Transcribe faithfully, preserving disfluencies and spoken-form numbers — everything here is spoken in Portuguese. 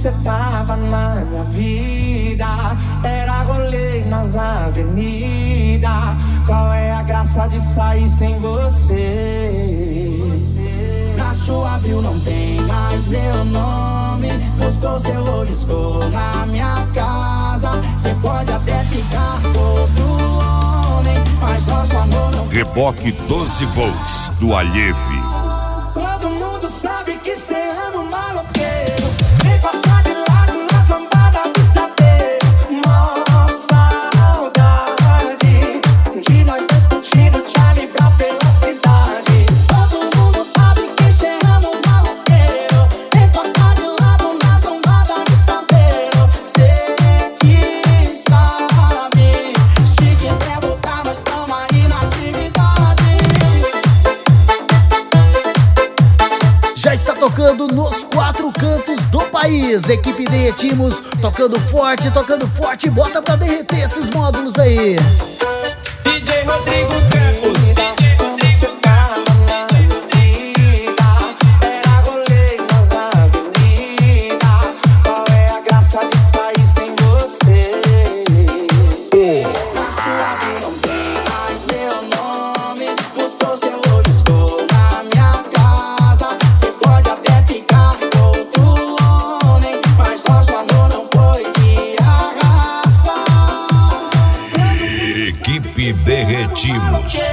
você tava na minha vida, era rolê nas avenidas. Qual é a graça de sair sem você? Na sua bio não tem mais meu nome, buscou seu olho, escou na minha casa. Você pode até ficar com outro homem, mas nosso amor não. Reboque doze volts do Alheve. Todo mundo sabe que cê ama um maloqueiro. Vem passar de lado nas lambadas do saber. Nossa saudade de nós dois curtindo Charlie Brown pela cidade. Todo mundo sabe que cê ama um maloqueiro. Vem passar de lado nas lambadas do saber. Cê que sabe, se quiser voltar nós tamo aí na atividade. Já está tocando nos quatro cantos do país. Equipe Derretimos tocando forte, tocando forte. Bota pra derreter esses módulos aí. D J Rodrigo Campos, D J Rodrigo Campos. Era rolê nas avenidas. Qual é a graça de sair sem você? Na sua vida não tem mais meu nome, buscou seu olho, escou na minha casa. Você pode até ficar com outro homem, mas nosso amor não foi de arrasta. Equipe Derretimos.